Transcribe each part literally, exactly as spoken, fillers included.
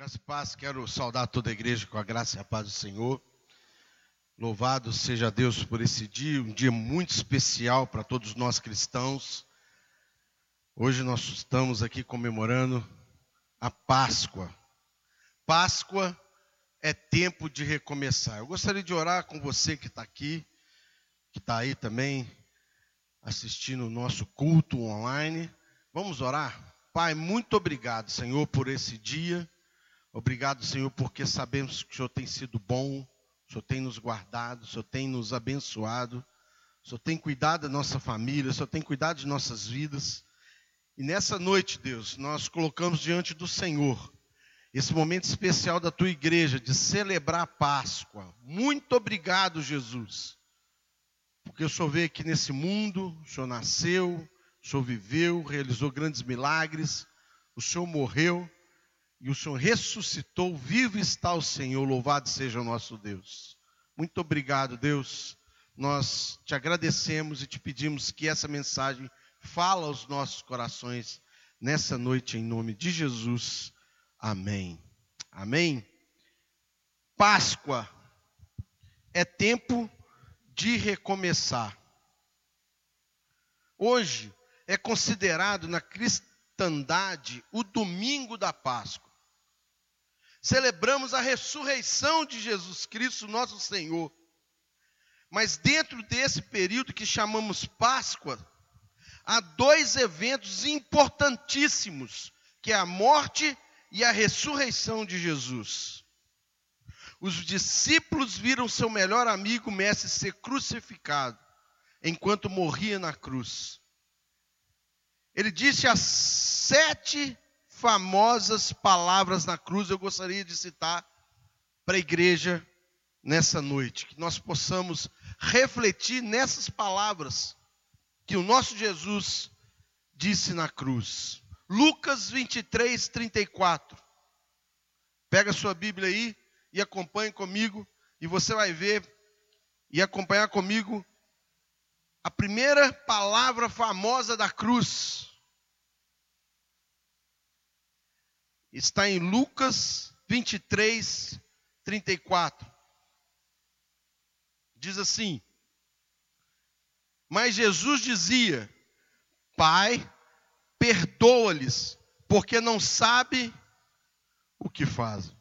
Graça e paz, quero saudar toda a igreja com a graça e a paz do Senhor. Louvado seja Deus por esse dia, um dia muito especial para todos nós cristãos. Hoje nós estamos aqui comemorando a Páscoa. Páscoa é tempo de recomeçar. Eu gostaria de orar com você que está aqui, que está aí também assistindo o nosso culto online. Vamos orar? Pai, muito obrigado, Senhor, por esse dia. Obrigado, Senhor, porque sabemos que o Senhor tem sido bom, o Senhor tem nos guardado, o Senhor tem nos abençoado, o Senhor tem cuidado da nossa família, o Senhor tem cuidado de nossas vidas. E nessa noite, Deus, nós colocamos diante do Senhor esse momento especial da Tua igreja de celebrar a Páscoa. Muito obrigado, Jesus, porque o Senhor veio aqui nesse mundo, o Senhor nasceu, o Senhor viveu, realizou grandes milagres, o Senhor morreu. E o Senhor ressuscitou, vivo está o Senhor, louvado seja o nosso Deus. Muito obrigado, Deus. Nós te agradecemos e te pedimos que essa mensagem fale aos nossos corações nessa noite, em nome de Jesus. Amém. Amém. Páscoa é tempo de recomeçar. Hoje é considerado na cristandade o domingo da Páscoa. Celebramos a ressurreição de Jesus Cristo, nosso Senhor. Mas dentro desse período que chamamos Páscoa, há dois eventos importantíssimos, que é a morte e a ressurreição de Jesus. Os discípulos viram seu melhor amigo, mestre, ser crucificado, enquanto morria na cruz. Ele disse as sete famosas palavras na cruz. Eu gostaria de citar para a igreja nessa noite, que nós possamos refletir nessas palavras que o nosso Jesus disse na cruz. Lucas vinte e três, trinta e quatro. Pega a sua Bíblia aí e acompanhe comigo, e você vai ver e acompanhar comigo a primeira palavra famosa da cruz. Está em Lucas vinte e três, trinta e quatro. Diz assim: mas Jesus dizia: Pai, perdoa-lhes, porque não sabem o que fazem.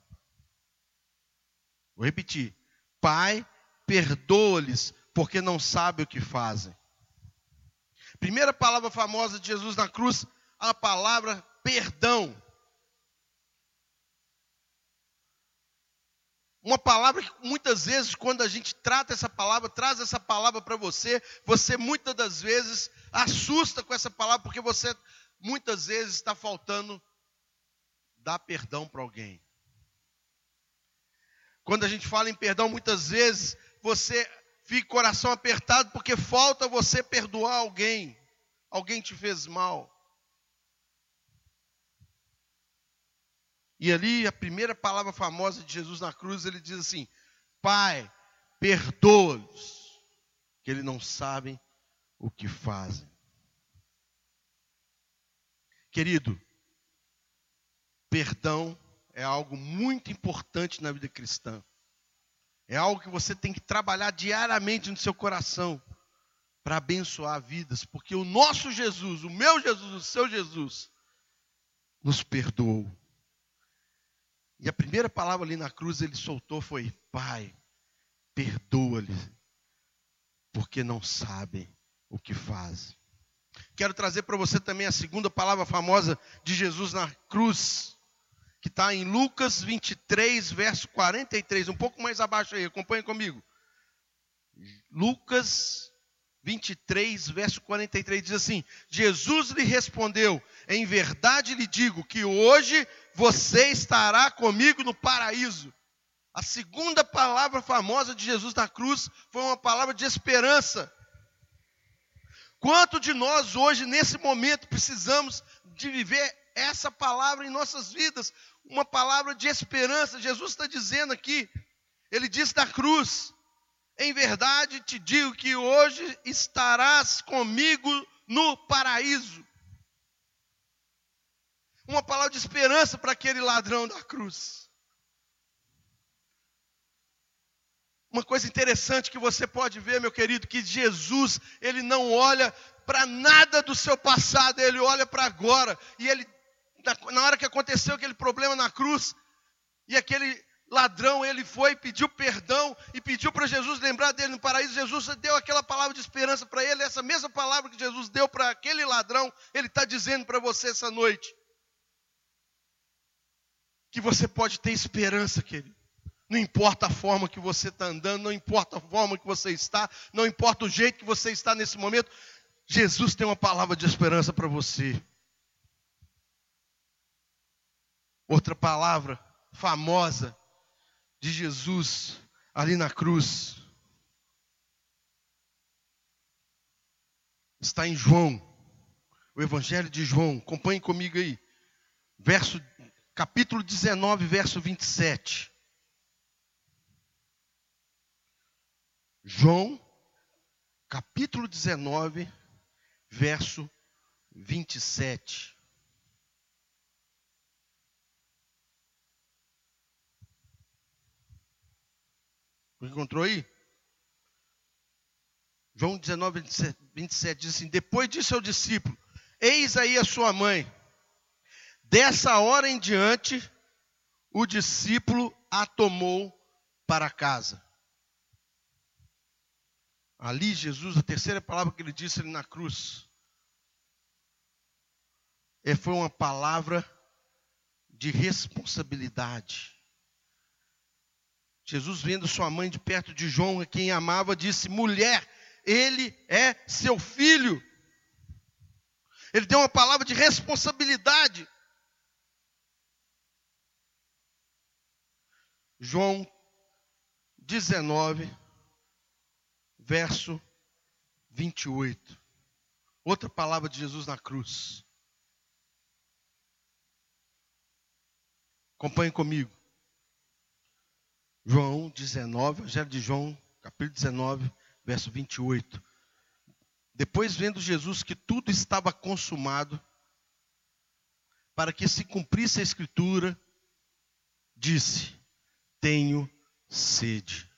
Vou repetir: Pai, perdoa-lhes, porque não sabem o que fazem. Primeira palavra famosa de Jesus na cruz, a palavra perdão. Uma palavra que muitas vezes, quando a gente trata essa palavra, traz essa palavra para você, você muitas das vezes assusta com essa palavra, porque você muitas vezes está faltando dar perdão para alguém. Quando a gente fala em perdão, muitas vezes você fica com o coração apertado, porque falta você perdoar alguém. Alguém te fez mal. E ali, a primeira palavra famosa de Jesus na cruz, ele diz assim: Pai, perdoa-os, que eles não sabem o que fazem. Querido, perdão é algo muito importante na vida cristã. É algo que você tem que trabalhar diariamente no seu coração para abençoar vidas, porque o nosso Jesus, o meu Jesus, o seu Jesus, nos perdoou. E a primeira palavra ali na cruz ele soltou foi: Pai, perdoa-lhes, porque não sabem o que fazem. Quero trazer para você também a segunda palavra famosa de Jesus na cruz, que está em Lucas vinte e três, verso quarenta e três, um pouco mais abaixo aí, acompanhe comigo. Lucas vinte e três, verso quarenta e três, diz assim: Jesus lhe respondeu: em verdade lhe digo que hoje você estará comigo no paraíso. A segunda palavra famosa de Jesus na cruz foi uma palavra de esperança. Quanto de nós hoje, nesse momento, precisamos de viver essa palavra em nossas vidas? Uma palavra de esperança. Jesus está dizendo aqui, ele diz na cruz: em verdade te digo que hoje estarás comigo no paraíso. uma palavra de esperança para aquele ladrão da cruz. Uma coisa interessante que você pode ver, meu querido, que Jesus, ele não olha para nada do seu passado, ele olha para agora. E ele, na, na hora que aconteceu aquele problema na cruz, e aquele ladrão, ele foi, pediu perdão e pediu para Jesus lembrar dele no paraíso. Jesus deu aquela palavra de esperança para ele, essa mesma palavra que Jesus deu para aquele ladrão, ele está dizendo para você essa noite. Que você pode ter esperança, querido. Não importa a forma que você está andando, não importa a forma que você está, não importa o jeito que você está nesse momento, Jesus tem uma palavra de esperança para você. Outra palavra famosa de Jesus ali na cruz está em João, o Evangelho de João. Acompanhe comigo aí, verso, capítulo dezenove, verso vinte e sete. João, capítulo dezenove, verso vinte e sete. Encontrou aí? João dezenove, vinte e sete diz assim: depois disse ao discípulo: eis aí a sua mãe. Dessa hora em diante, o discípulo a tomou para casa. Ali Jesus, a terceira palavra que ele disse ali na cruz, foi uma palavra de responsabilidade. Jesus, vendo sua mãe de perto de João, a quem amava, disse: mulher, ele é seu filho. Ele deu uma palavra de responsabilidade. João dezenove, verso vinte e oito. Outra palavra de Jesus na cruz. Acompanhe comigo. João dezenove, Evangelho de João, capítulo dezenove, verso vinte e oito. Depois, vendo Jesus que tudo estava consumado, para que se cumprisse a Escritura, disse: tenho sede.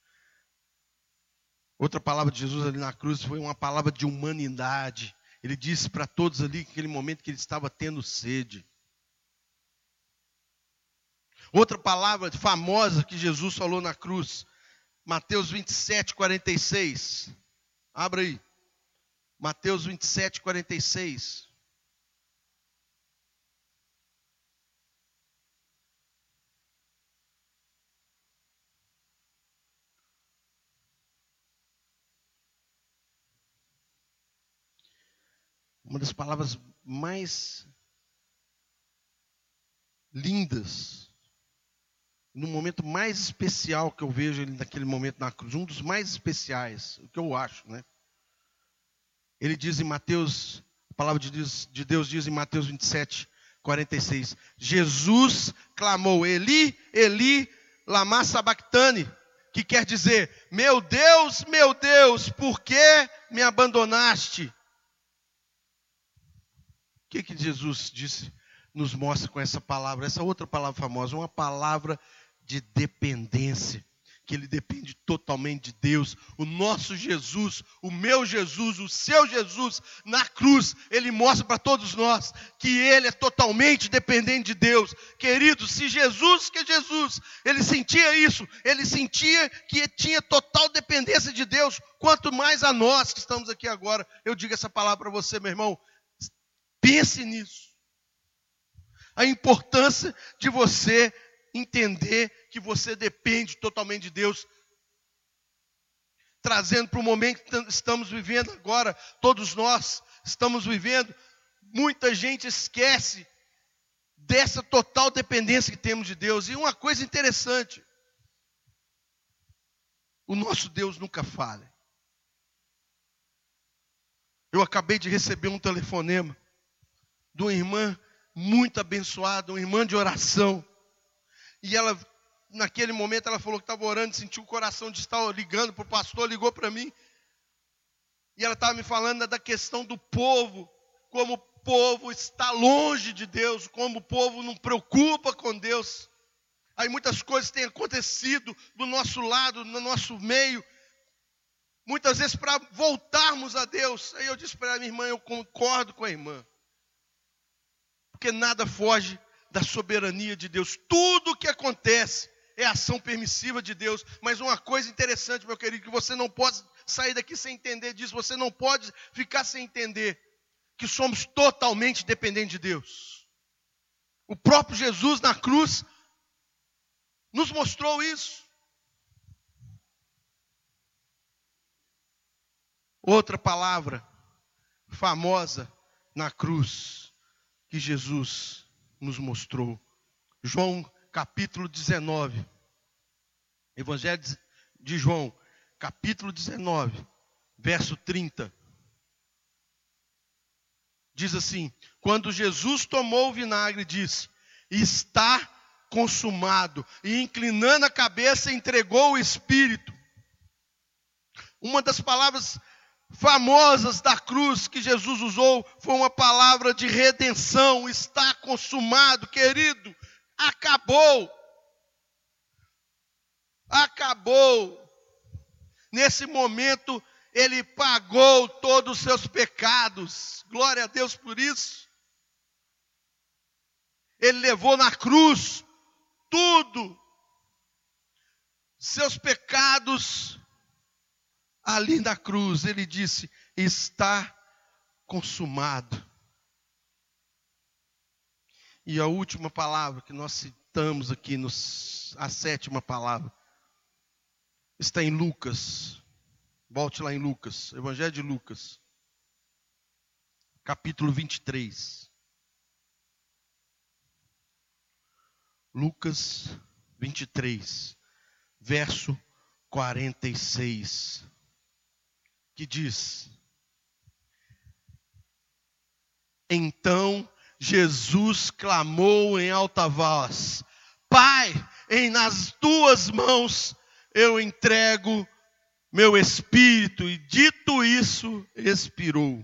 Outra palavra de Jesus ali na cruz foi uma palavra de humanidade. Ele disse para todos ali, naquele momento, que ele estava tendo sede. Outra palavra famosa que Jesus falou na cruz, Mateus vinte e sete, quarenta e seis. Abra aí. Mateus vinte e sete, quarenta e seis. Uma das palavras mais lindas, no momento mais especial que eu vejo ele naquele momento na cruz, um dos mais especiais, o que eu acho, né? Ele diz em Mateus, a palavra de Deus, de Deus diz em Mateus vinte e sete, quarenta e seis, Jesus clamou: Eli, Eli, lama sabachthani, que quer dizer: meu Deus, meu Deus, por que me abandonaste? O que que Jesus disse, nos mostra com essa palavra, essa outra palavra famosa, uma palavra de dependência, que ele depende totalmente de Deus. O nosso Jesus, o meu Jesus, o seu Jesus, na cruz, ele mostra para todos nós que ele é totalmente dependente de Deus. Queridos, se Jesus, que Jesus, ele sentia isso, ele sentia que tinha total dependência de Deus, quanto mais a nós que estamos aqui agora. Eu digo essa palavra para você, meu irmão, pense nisso. A importância de você entender que você depende totalmente de Deus. Trazendo para o momento que estamos vivendo agora, todos nós estamos vivendo, muita gente esquece dessa total dependência que temos de Deus. E uma coisa interessante, o nosso Deus nunca falha. Eu acabei de receber um telefonema de uma irmã muito abençoada, uma irmã de oração. E ela, naquele momento, ela falou que estava orando, sentiu o coração de estar ligando para o pastor, ligou para mim. E ela estava me falando da questão do povo, como povo está longe de Deus, como o povo não preocupa com Deus. Aí muitas coisas têm acontecido do nosso lado, no nosso meio, muitas vezes para voltarmos a Deus. Aí eu disse para a minha irmã, eu concordo com a irmã, porque nada foge da soberania de Deus. Tudo o que acontece é ação permissiva de Deus. Mas uma coisa interessante, meu querido, que você não pode sair daqui sem entender disso, você não pode ficar sem entender que somos totalmente dependentes de Deus. O próprio Jesus na cruz nos mostrou isso. Outra palavra famosa na cruz que Jesus nos mostrou. João capítulo dezenove. Evangelho de João, capítulo dezenove, verso trinta. Diz assim: quando Jesus tomou o vinagre, disse: está consumado. E inclinando a cabeça, entregou o Espírito. Uma das palavras famosas da cruz que Jesus usou foi uma palavra de redenção. Está consumado, querido. Acabou. Acabou. Nesse momento, Ele pagou todos os seus pecados. Glória a Deus por isso. Ele levou na cruz tudo. Seus pecados ali na cruz. Ele disse: está consumado. E a última palavra que nós citamos aqui, nos, a sétima palavra, está em Lucas. Volte lá em Lucas, Evangelho de Lucas, capítulo vinte e três. Lucas vinte e três, verso quarenta e seis, que diz: então Jesus clamou em alta voz: Pai, em nas tuas mãos eu entrego meu espírito. E dito isso, expirou.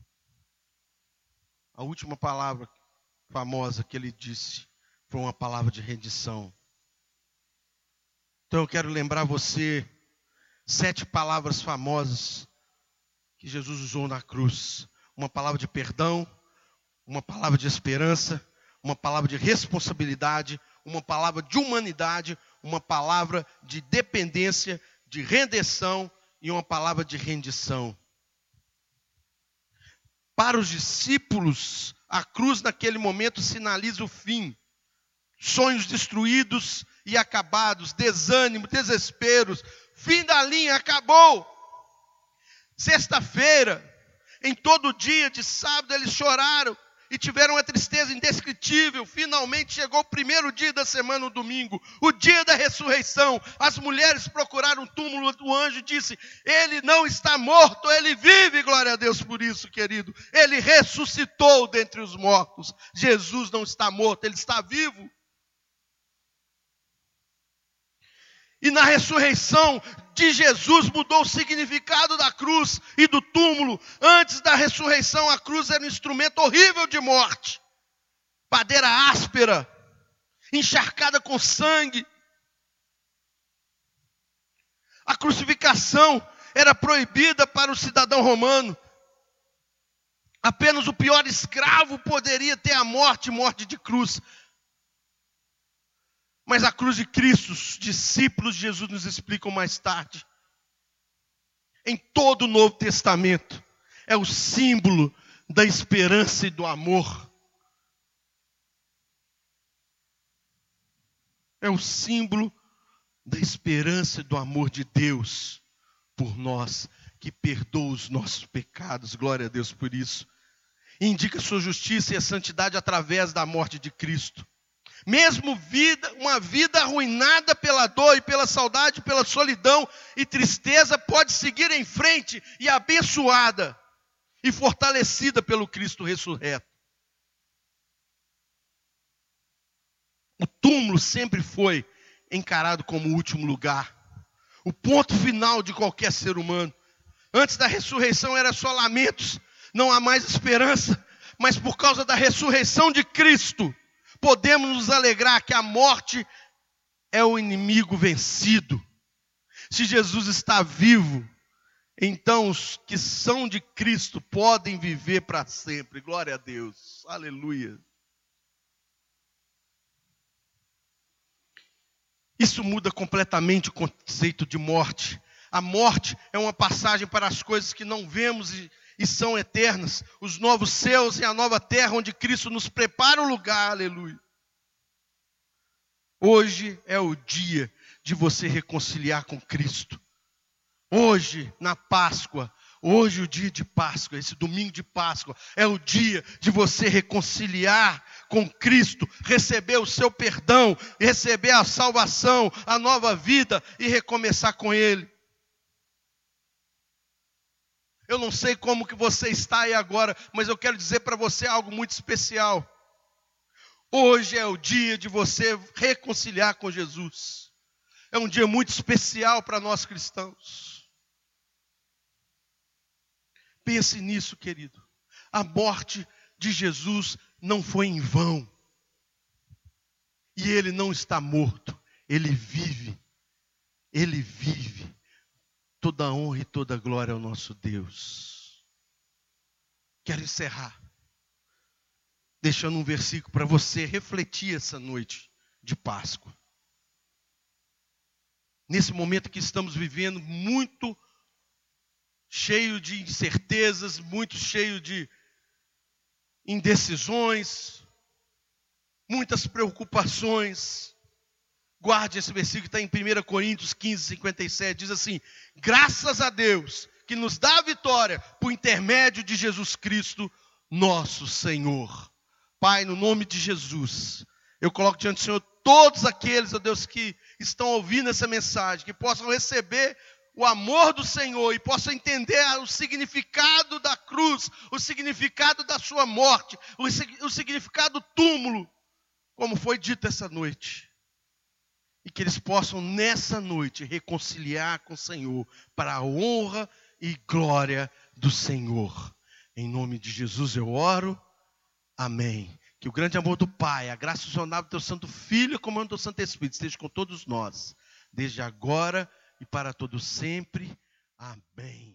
A última palavra famosa que ele disse foi uma palavra de rendição. Então eu quero lembrar você sete palavras famosas que Jesus usou na cruz. Uma palavra de perdão, uma palavra de esperança, uma palavra de responsabilidade, uma palavra de humanidade, uma palavra de dependência, de redenção e uma palavra de rendição. Para os discípulos, a cruz naquele momento sinaliza o fim. Sonhos destruídos e acabados, desânimo, desesperos, fim da linha, acabou. Sexta-feira, em todo dia de sábado, eles choraram e tiveram uma tristeza indescritível. Finalmente chegou o primeiro dia da semana, o domingo, o dia da ressurreição. As mulheres procuraram o túmulo, o anjo disse: ele não está morto, ele vive. Glória a Deus por isso, querido. Ele ressuscitou dentre os mortos. Jesus não está morto, ele está vivo. E na ressurreição de Jesus mudou o significado da cruz e do túmulo. Antes da ressurreição, a cruz era um instrumento horrível de morte. Madeira áspera, encharcada com sangue. A crucificação era proibida para o cidadão romano. Apenas o pior escravo poderia ter a morte, morte de cruz. Mas a cruz de Cristo, os discípulos de Jesus nos explicam mais tarde. Em todo o Novo Testamento, é o símbolo da esperança e do amor. É o símbolo da esperança e do amor de Deus por nós, que perdoa os nossos pecados. Glória a Deus por isso. E indica sua justiça e a santidade através da morte de Cristo. Mesmo vida, uma vida arruinada pela dor e pela saudade, pela solidão e tristeza, pode seguir em frente e abençoada e fortalecida pelo Cristo ressurreto. O túmulo sempre foi encarado como o último lugar, o ponto final de qualquer ser humano. Antes da ressurreição era só lamentos, não há mais esperança. Mas por causa da ressurreição de Cristo, podemos nos alegrar que a morte é o inimigo vencido. Se Jesus está vivo, então os que são de Cristo podem viver para sempre. Glória a Deus. Aleluia. Isso muda completamente o conceito de morte. A morte é uma passagem para as coisas que não vemos e, e são eternas. Os novos céus e a nova terra onde Cristo nos prepara o lugar. Aleluia. Hoje é o dia de você reconciliar com Cristo. Hoje, na Páscoa, hoje o dia de Páscoa, esse domingo de Páscoa, é o dia de você reconciliar com Cristo, receber o seu perdão, receber a salvação, a nova vida e recomeçar com Ele. Eu não sei como que você está aí agora, mas eu quero dizer para você algo muito especial. Hoje é o dia de você reconciliar com Jesus. É um dia muito especial para nós cristãos. Pense nisso, querido. A morte de Jesus não foi em vão. E Ele não está morto. Ele vive. Ele vive. Toda a honra e toda a glória ao nosso Deus. Quero encerrar deixando um versículo para você refletir essa noite de Páscoa. Nesse momento que estamos vivendo, muito cheio de incertezas, muito cheio de indecisões, muitas preocupações. Guarde esse versículo, está em primeira Coríntios quinze, cinquenta e sete, diz assim: graças a Deus que nos dá a vitória por intermédio de Jesus Cristo, nosso Senhor. Pai, no nome de Jesus, eu coloco diante do Senhor todos aqueles, ó Deus, que estão ouvindo essa mensagem, que possam receber o amor do Senhor e possam entender o significado da cruz, o significado da sua morte, o, o significado do túmulo, como foi dito essa noite. E que eles possam nessa noite reconciliar com o Senhor para a honra e glória do Senhor. Em nome de Jesus eu oro. Amém. Que o grande amor do Pai, a graça isonável do teu Santo Filho e o comando do Santo Espírito esteja com todos nós, desde agora e para todo sempre. Amém.